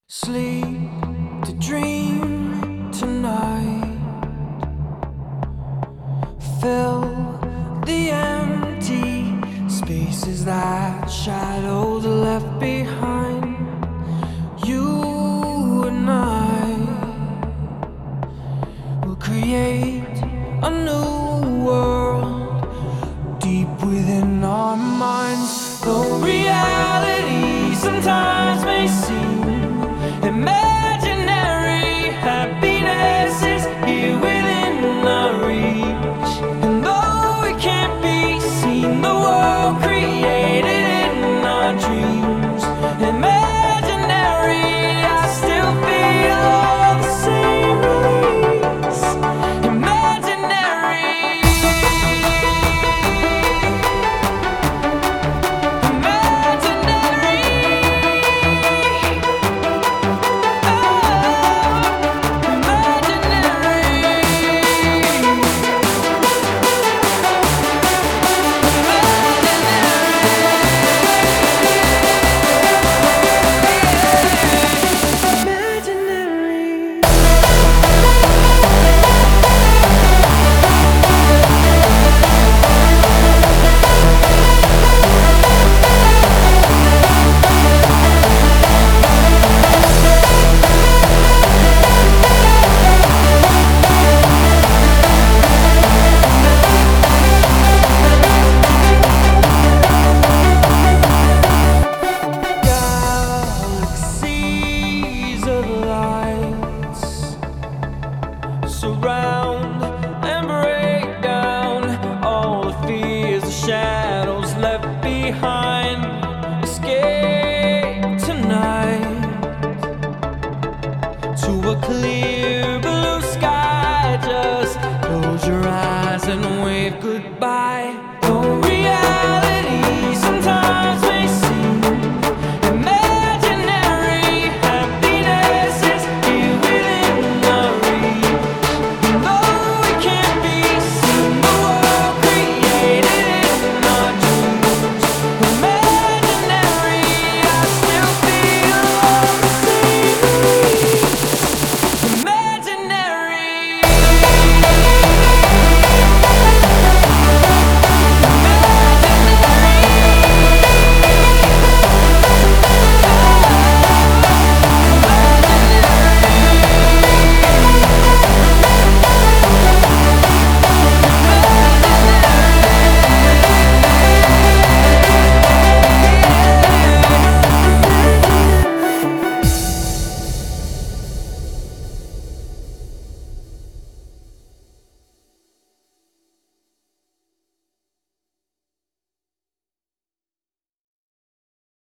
Sleep to dream tonight. Fill the empty spaces that shadows left behind. You and I will create a new world deep within our minds. Though reality sometimes may seem imaginary, happiness is here within our reach. And though it can't be seen, the world created in our dreams, imaginary, I still feel all the same release. Imaginary, surround and break down all the fears, the shadows left behind. Escape tonight to a clear